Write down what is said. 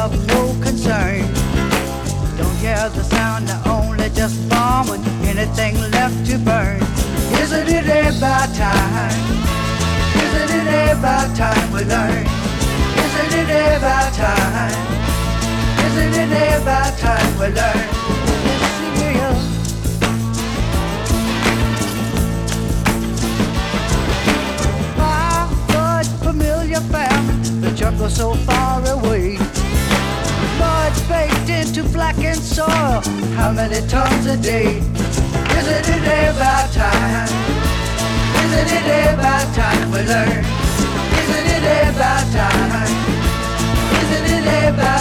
of no concern. Don't hear the sound, only just bombing, anything left to burn. Isn't it about time? Isn't it about time we learn? Isn't it about time? Isn't it about time we learn? My good familiar family, the jungle so far away. Mud baked into blackened soil, how many tons a day? Isn't it about time? Isn't it about time we learn? Isn't it about time? Isn't it about